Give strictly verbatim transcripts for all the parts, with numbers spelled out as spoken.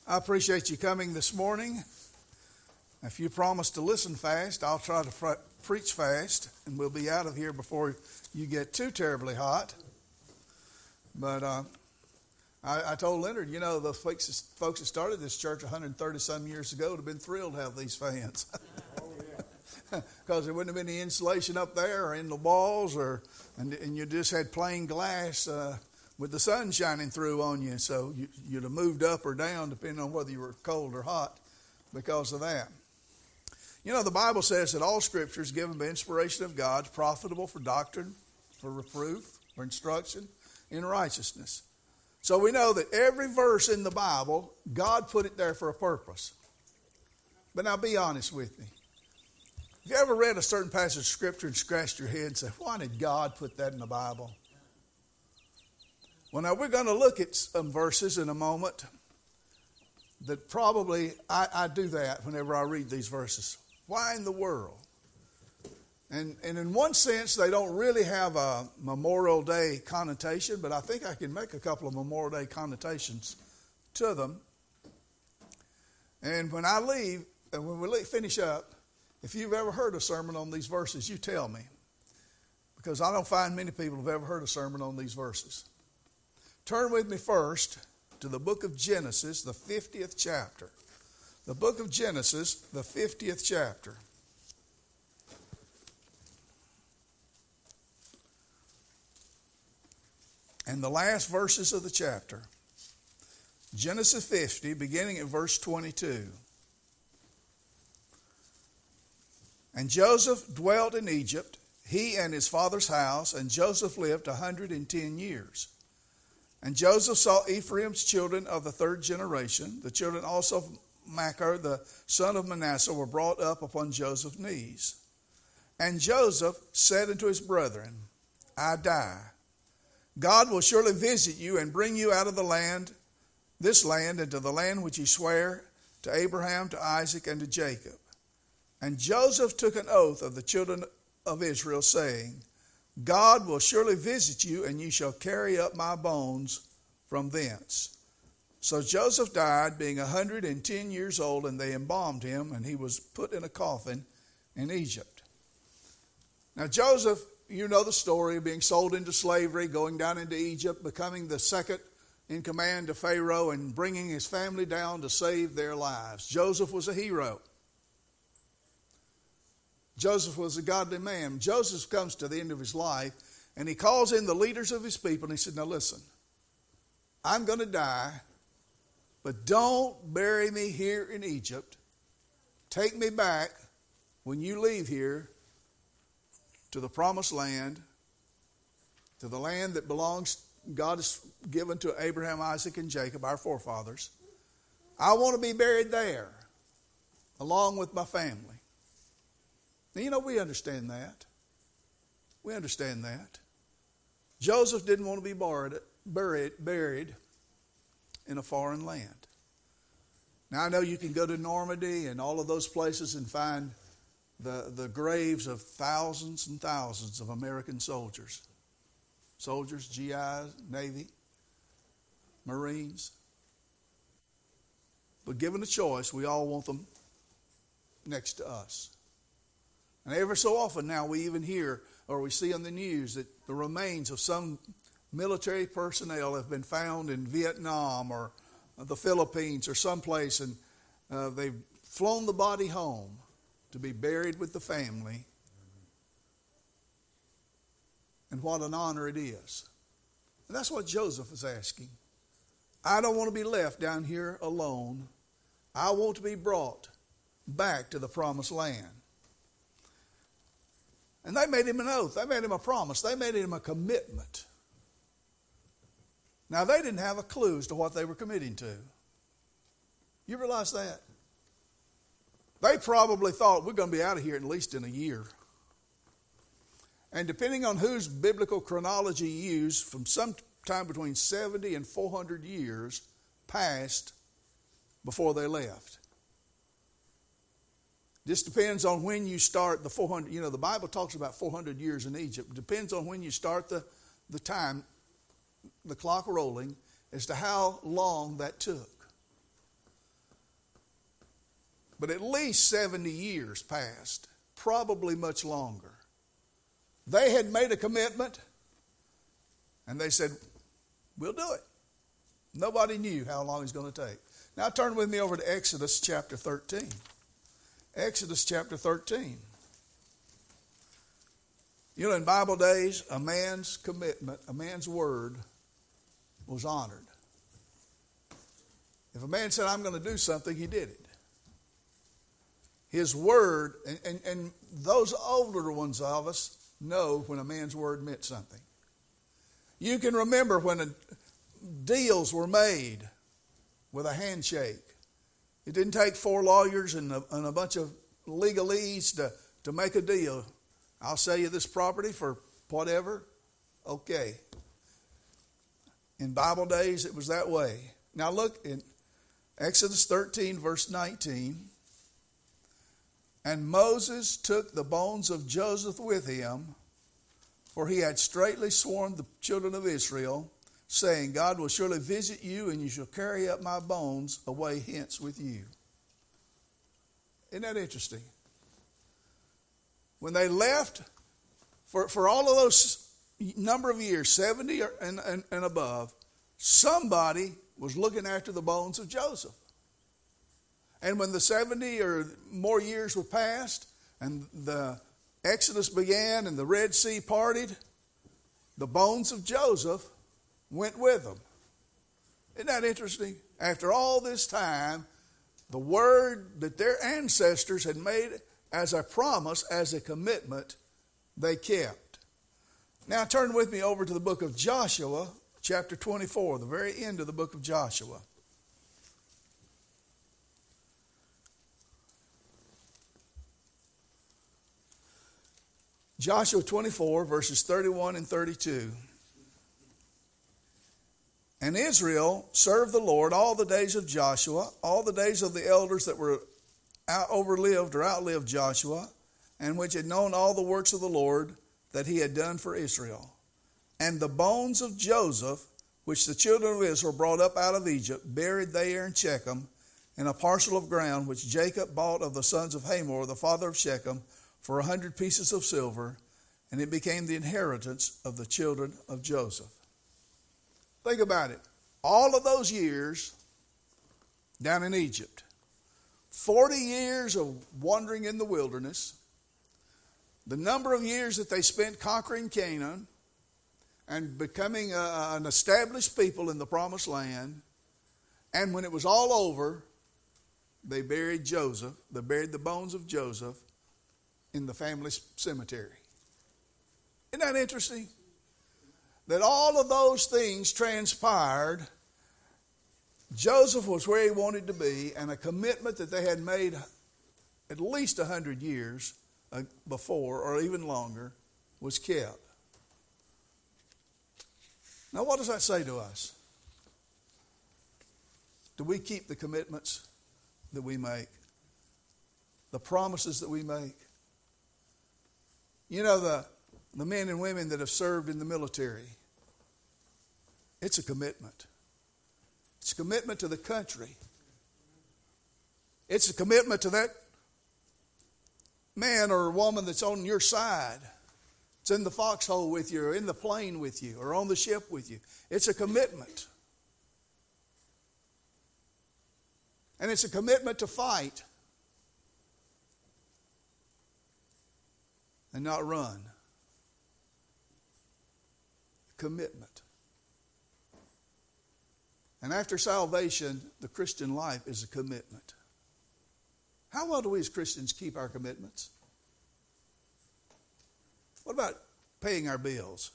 I appreciate you coming this morning. If you promise to listen fast, I'll try to pre- preach fast, and we'll be out of here before you get too terribly hot. But uh, I, I told Leonard, you know, the folks, folks that started this church one hundred thirty some years ago would have been thrilled to have these fans. Because there wouldn't have been any insulation up there or in the walls, or and, and you just had plain glass uh, with the sun shining through on you. So you, you'd have moved up or down depending on whether you were cold or hot because of that. You know, the Bible says that all Scripture is given by inspiration of God, profitable for doctrine, for reproof, for instruction in righteousness. So we know that every verse in the Bible, God put it there for a purpose. But now be honest with me. Have you ever read a certain passage of Scripture and scratched your head and said, why did God put that in the Bible? Well, now we're going to look at some verses in a moment that probably I, I do that whenever I read these verses. Why in the world? And, and in one sense, they don't really have a Memorial Day connotation, but I think I can make a couple of Memorial Day connotations to them. And when I leave, and when we leave, finish up, if you've ever heard a sermon on these verses, you tell me. Because I don't find many people have ever heard a sermon on these verses. Turn with me first to the book of Genesis, the fiftieth chapter. The book of Genesis, the fiftieth chapter. And the last verses of the chapter. Genesis fifty, beginning at verse twenty-two. And Joseph dwelt in Egypt, he and his father's house, and Joseph lived a hundred and ten years. And Joseph saw Ephraim's children of the third generation. The children also of Machir, the son of Manasseh, were brought up upon Joseph's knees. And Joseph said unto his brethren, I die. God will surely visit you and bring you out of the land, this land, into the land which he sware to Abraham, to Isaac, and to Jacob. And Joseph took an oath of the children of Israel, saying, God will surely visit you, and you shall carry up my bones from thence. So Joseph died, being a hundred and ten years old, and they embalmed him, and he was put in a coffin in Egypt. Now Joseph, you know the story, being sold into slavery, going down into Egypt, becoming the second in command to Pharaoh, and bringing his family down to save their lives. Joseph was a hero. Joseph was a godly man. Joseph comes to the end of his life, and he calls in the leaders of his people, and he said, now listen, I'm going to die, but don't bury me here in Egypt. Take me back when you leave here to the promised land, to the land that belongs, God has given to Abraham, Isaac, and Jacob, our forefathers. I want to be buried there along with my family. Now, you know, we understand that. We understand that. Joseph didn't want to be buried, buried, buried in a foreign land. Now, I know you can go to Normandy and all of those places and find the, the graves of thousands and thousands of American soldiers. Soldiers, G Is, Navy, Marines. But given a choice, we all want them next to us. And ever so often now we even hear or we see on the news that the remains of some military personnel have been found in Vietnam or the Philippines or someplace, and uh, they've flown the body home to be buried with the family. And what an honor it is. And that's what Joseph is asking. I don't want to be left down here alone. I want to be brought back to the promised land. And they made him an oath. They made him a promise. They made him a commitment. Now, they didn't have a clue as to what they were committing to. You realize that? They probably thought, we're going to be out of here at least in a year. And depending on whose biblical chronology you use, from some time between seventy and four hundred years passed before they left. This depends on when you start the four hundred. You know, the Bible talks about four hundred years in Egypt. It depends on when you start the, the time, the clock rolling, as to how long that took. but at least seventy years passed, probably much longer. They had made a commitment, and they said, we'll do it. Nobody knew how long it's going to take. Now turn with me over to Exodus chapter thirteen. Exodus chapter thirteen. You know, in Bible days, a man's commitment, a man's word was honored. If a man said, I'm going to do something, he did it. His word, and, and, and those older ones of us know when a man's word meant something. You can remember when a, deals were made with a handshake. It didn't take four lawyers and a, and a bunch of legalese to, to make a deal. I'll sell you this property for whatever. Okay. In Bible days, it was that way. Now look in Exodus thirteen, verse nineteen. And Moses took the bones of Joseph with him, for he had straitly sworn the children of Israel, saying, God will surely visit you, and you shall carry up my bones away hence with you. Isn't that interesting? When they left, for, for all of those number of years, seventy and, and, and above, somebody was looking after the bones of Joseph. And when the seventy or more years were passed, and the Exodus began and the Red Sea parted, the bones of Joseph went with them. Isn't that interesting? After all this time, the word that their ancestors had made as a promise, as a commitment, they kept. Now turn with me over to the book of Joshua, chapter twenty-four, the very end of the book of Joshua. Joshua twenty-four, verses thirty-one and thirty-two. And Israel served the Lord all the days of Joshua, all the days of the elders that were out overlived or outlived Joshua, and which had known all the works of the Lord that he had done for Israel. And the bones of Joseph, which the children of Israel brought up out of Egypt, buried there in Shechem, in a parcel of ground which Jacob bought of the sons of Hamor, the father of Shechem, for a hundred pieces of silver, and it became the inheritance of the children of Joseph. Think about it. All of those years down in Egypt, forty years of wandering in the wilderness, the number of years that they spent conquering Canaan and becoming a, an established people in the promised land, and when it was all over, they buried Joseph, they buried the bones of Joseph in the family cemetery. Isn't that interesting? That all of those things transpired. Joseph was where he wanted to be, and a commitment that they had made at least a hundred years before, or even longer, was kept. Now, what does that say to us? Do we keep the commitments that we make? The promises that we make? You know, the, the men and women that have served in the military, it's a commitment. It's a commitment to the country. It's a commitment to that man or woman that's on your side. It's in the foxhole with you, or in the plane with you, or on the ship with you. It's a commitment. And it's a commitment to fight and not run. Commitment. And after salvation, the Christian life is a commitment. How well do we as Christians keep our commitments? What about paying our bills?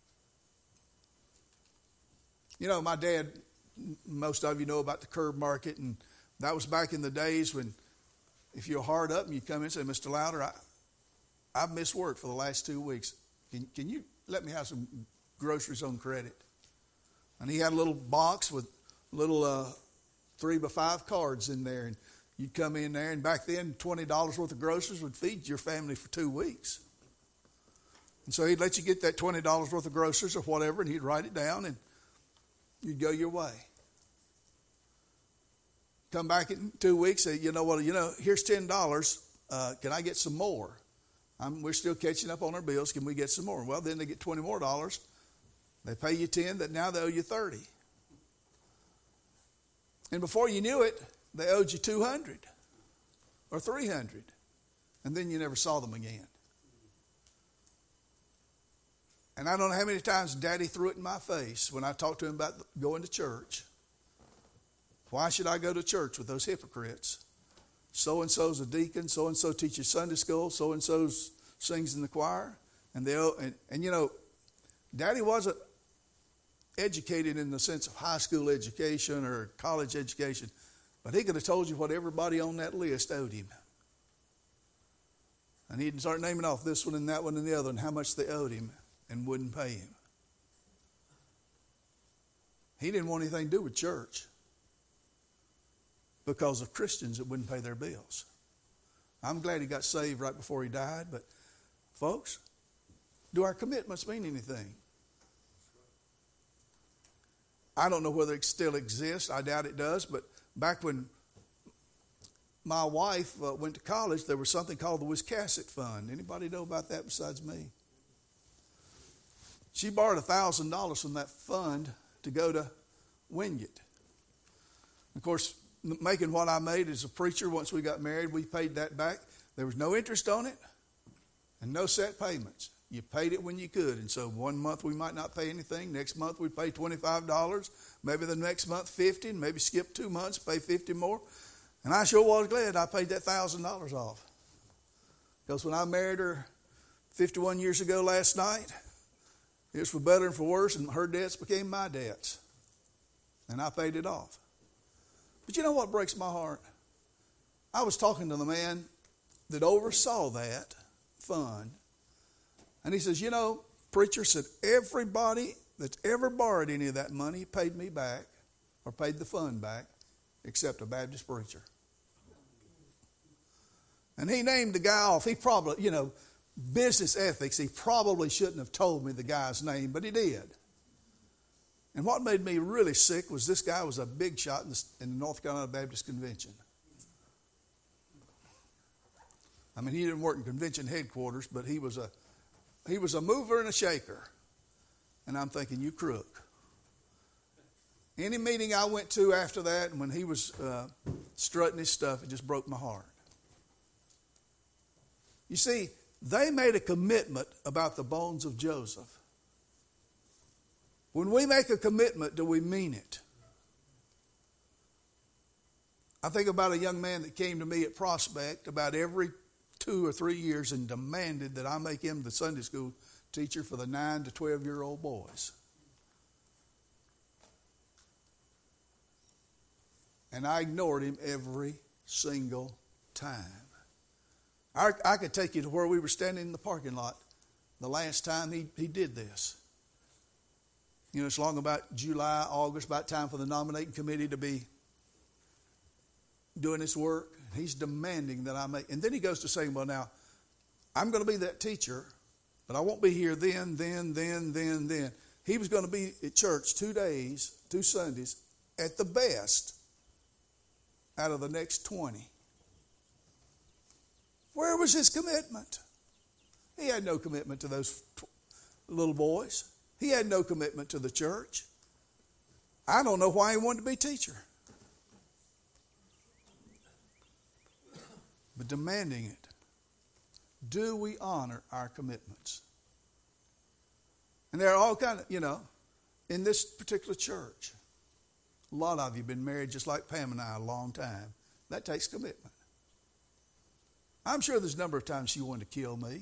You know, my dad, most of you know about the curb market, and that was back in the days when if you're hard up and you come in and say, Mister Louder, I, I've missed work for the last two weeks. Can, can you let me have some groceries on credit? And he had a little box with little uh, three by five cards in there. And you'd come in there, and back then, twenty dollars worth of groceries would feed your family for two weeks. And so he'd let you get that twenty dollars worth of groceries or whatever, and he'd write it down, and you'd go your way. come back in two weeks, say, you know what, you know, here's ten dollars. Uh, can I get some more? I'm, we're still catching up on our bills. Can we get some more? Well, then they get twenty more dollars. They pay you ten, that now they owe you thirty. And before you knew it, they owed you two hundred or three hundred. And then you never saw them again. And I don't know how many times Daddy threw it in my face when I talked to him about going to church. Why should I go to church with those hypocrites? So-and-so's a deacon, so-and-so teaches Sunday school, so-and-so sings in the choir. And, they, and, and you know, Daddy wasn't educated in the sense of high school education or college education, but he could have told you what everybody on that list owed him. And he'd start naming off this one and that one and the other and how much they owed him and wouldn't pay him. He didn't want anything to do with church because of Christians that wouldn't pay their bills. I'm glad he got saved right before he died, but folks, do our commitments mean anything? I don't know whether it still exists. I doubt it does, but back when my wife uh, went to college, there was something called the Wiscasset Fund. Anybody know about that besides me? She borrowed one thousand dollars from that fund to go to Wingate. Of course, making what I made as a preacher, once we got married, we paid that back. There was no interest on it and no set payments. You paid it when you could. And so one month we might not pay anything. Next month we'd pay twenty-five dollars. Maybe the next month fifty dollars. And maybe skip two months, pay fifty dollars more. And I sure was glad I paid that one thousand dollars off. Because when I married her fifty-one years ago last night, it was for better and for worse, and her debts became my debts. And I paid it off. But you know what breaks my heart? I was talking to the man that oversaw that fund. And he says, you know, preacher said, everybody that's ever borrowed any of that money paid me back or paid the fund back except a Baptist preacher. And he named the guy off. He probably, you know, business ethics, he probably shouldn't have told me the guy's name, but he did. And what made me really sick was this guy was a big shot in the, in the North Carolina Baptist Convention. I mean, he didn't work in convention headquarters, but he was a he was a mover and a shaker. And I'm thinking, you crook. Any meeting I went to after that, and when he was uh, strutting his stuff, it just broke my heart. You see, they made a commitment about the bones of Joseph. When we make a commitment, do we mean it? I think about a young man that came to me at Prospect about every two or three years and demanded that I make him the Sunday school teacher for the nine to twelve year old boys. And I ignored him every single time. I, I could take you to where we were standing in the parking lot the last time he, he did this. You know, it's long about July, August, about time for the nominating committee to be doing this work. He's demanding that I make, and then he goes to saying, well, now, I'm going to be that teacher, but I won't be here then, then, then, then, then. He was going to be at church two days, two Sundays, at the best, out of the next twenty. Where was his commitment? He had no commitment to those little boys. He had no commitment to the church. I don't know why he wanted to be teacher. But demanding it. Do we honor our commitments? And there are all kind of, you know, in this particular church, a lot of you have been married just like Pam and I a long time. That takes commitment. I'm sure there's a number of times she wanted to kill me.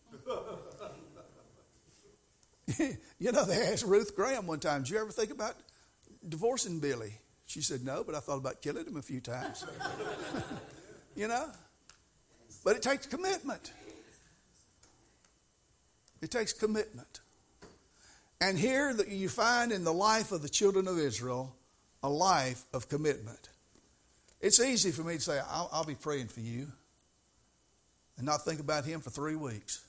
You know, they asked Ruth Graham one time, did you ever think about divorcing Billy? She said, no, but I thought about killing him a few times. You know? But it takes commitment. It takes commitment. And here that you find in the life of the children of Israel, a life of commitment. It's easy for me to say, I'll, I'll be praying for you, and not think about him for three weeks.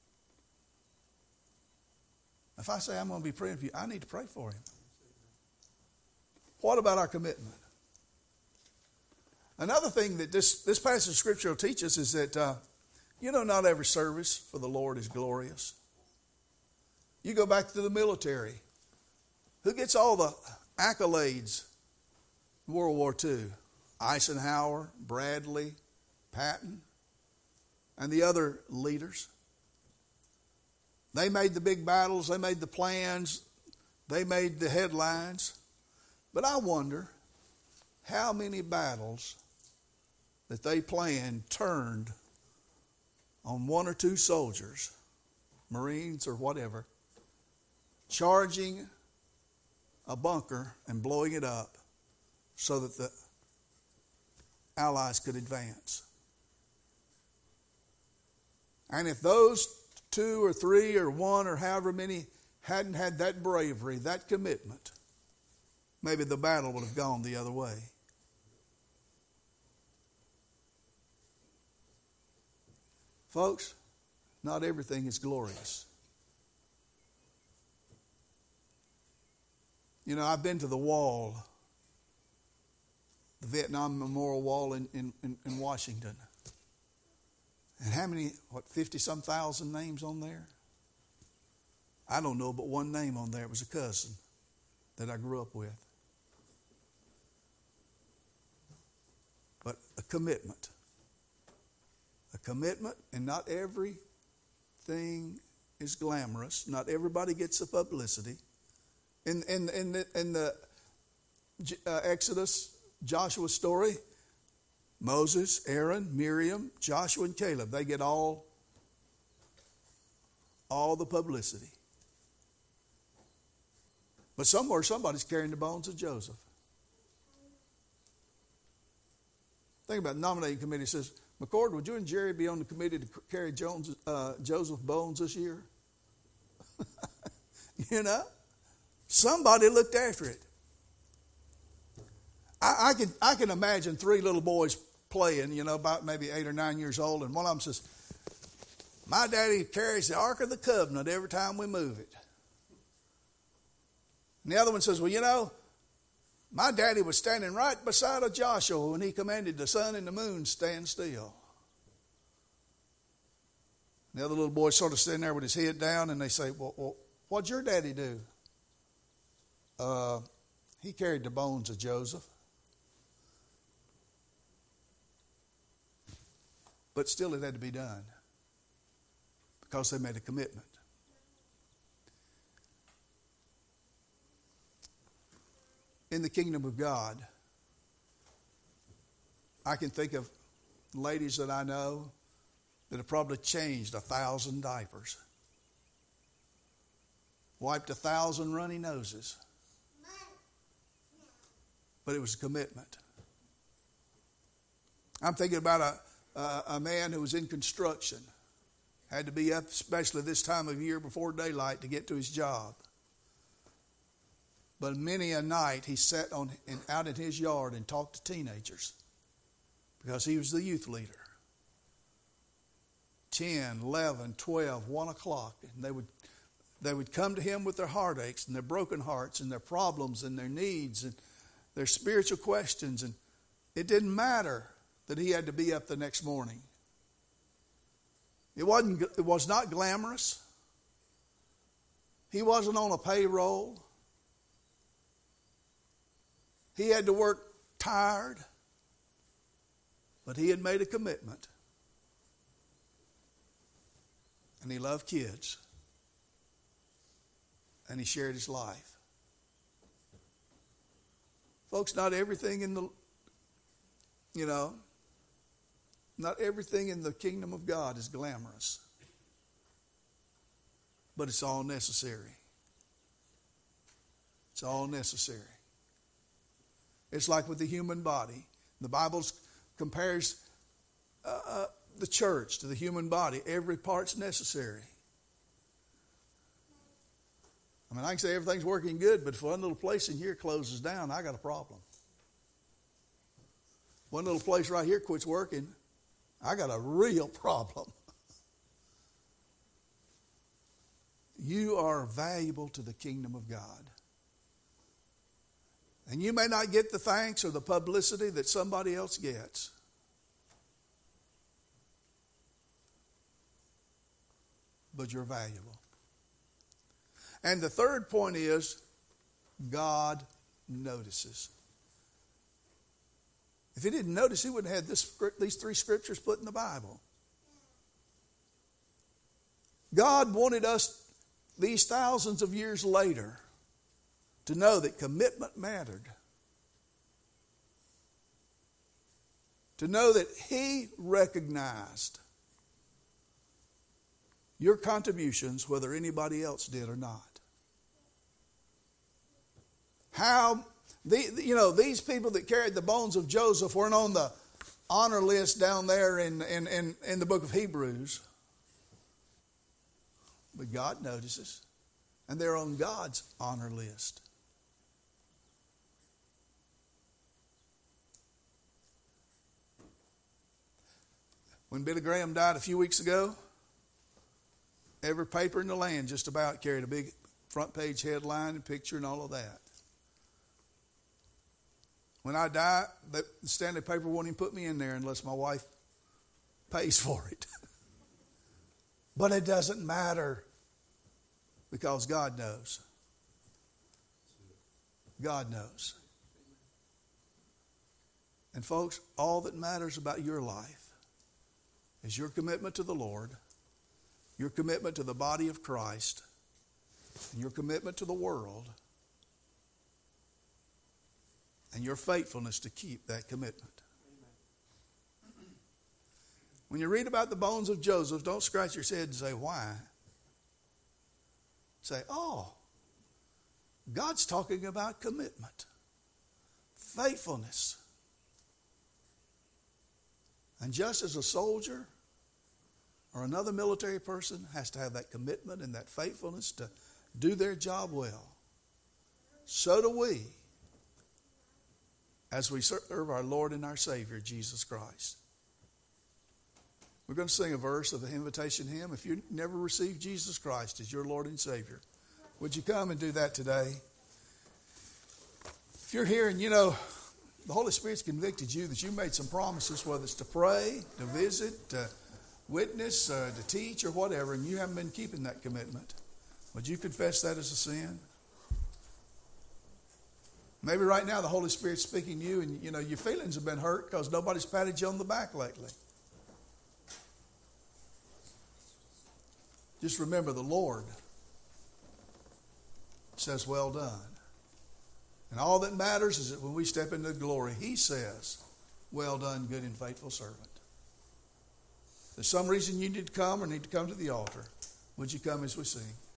If I say I'm going to be praying for you, I need to pray for him. What about our commitment? Another thing that this, this passage of Scripture will teach us is that, uh, you know, not every service for the Lord is glorious. You go back to the military. Who gets all the accolades in World War Two? Eisenhower, Bradley, Patton, and the other leaders. They made the big battles. They made the plans. They made the headlines. But I wonder how many battles that they planned turned on one or two soldiers, Marines or whatever, charging a bunker and blowing it up so that the Allies could advance. And if those two or three or one or however many hadn't had that bravery, that commitment, maybe the battle would have gone the other way. Folks, not everything is glorious. You know, I've been to the wall, the Vietnam Memorial Wall in, in, in Washington. And how many, what, fifty-some thousand names on there? I don't know, but one name on there. It was a cousin that I grew up with. But a commitment. A commitment, and not everything is glamorous. Not everybody gets the publicity. In, in, in the, in the uh, Exodus, Joshua story, Moses, Aaron, Miriam, Joshua, and Caleb, they get all, all the publicity. But somewhere somebody's carrying the bones of Joseph. Think about it. The nominating committee says, McCord, would you and Jerry be on the committee to carry Jones, uh, Joseph's bones this year? You know? Somebody looked after it. I, I can I can imagine three little boys playing, you know, about maybe eight or nine years old, and one of them says, my daddy carries the Ark of the Covenant every time we move it. And the other one says, well, you know, my daddy was standing right beside of Joshua when he commanded the sun and the moon stand still. And the other little boy sort of sitting there with his head down, and they say, well, well what'd your daddy do? Uh, he carried the bones of Joseph. But still it had to be done because they made a commitment. In the kingdom of God, I can think of ladies that I know that have probably changed a thousand diapers, wiped a thousand runny noses. But it was a commitment. I'm thinking about a, a, a man who was in construction, had to be up, especially this time of year before daylight, to get to his job. But many a night he sat on in, out in his yard and talked to teenagers because he was the youth leader. ten, eleven, twelve, one o'clock. And they would, they would come to him with their heartaches and their broken hearts and their problems and their needs and their spiritual questions. And it didn't matter that he had to be up the next morning. It wasn't, it was not glamorous. He wasn't on a payroll. He had to work tired, but he had made a commitment. And he loved kids. And he shared his life. Folks, not everything in the, you know, not everything in the kingdom of God is glamorous. But it's all necessary. It's all necessary. It's like with the human body. The Bible compares uh, uh, the church to the human body. Every part's necessary. I mean, I can say everything's working good, but if one little place in here closes down, I got a problem. One little place right here quits working, I got a real problem. You are valuable to the kingdom of God. And you may not get the thanks or the publicity that somebody else gets. But you're valuable. And the third point is, God notices. If he didn't notice, he wouldn't have had this, these three scriptures put in the Bible. God wanted us, these thousands of years later, to know that commitment mattered. To know that he recognized your contributions, whether anybody else did or not. How, the, you know, these people that carried the bones of Joseph weren't on the honor list down there in, in, in, in the book of Hebrews. But God notices. And they're on God's honor list. When Billy Graham died a few weeks ago, every paper in the land just about carried a big front page headline and picture and all of that. When I die, the Stanley paper won't even put me in there unless my wife pays for it. But it doesn't matter because God knows. God knows. And folks, all that matters about your life is your commitment to the Lord, your commitment to the body of Christ, and your commitment to the world, and your faithfulness to keep that commitment. Amen. When you read about the bones of Joseph, don't scratch your head and say, why? Say, oh, God's talking about commitment, faithfulness. And just as a soldier or another military person has to have that commitment and that faithfulness to do their job well, so do we as we serve our Lord and our Savior, Jesus Christ. We're going to sing a verse of the invitation hymn. If you never received Jesus Christ as your Lord and Savior, would you come and do that today? If you're here and you know the Holy Spirit's convicted you that you made some promises, whether it's to pray, to visit, to witness, uh, to teach, or whatever, and you haven't been keeping that commitment, would you confess that as a sin? Maybe right now the Holy Spirit's speaking to you and you know your feelings have been hurt because nobody's patted you on the back lately. Just remember the Lord says, well done. And all that matters is that when we step into glory, he says, well done, good and faithful servant. If there's some reason you need to come or need to come to the altar, would you come as we sing?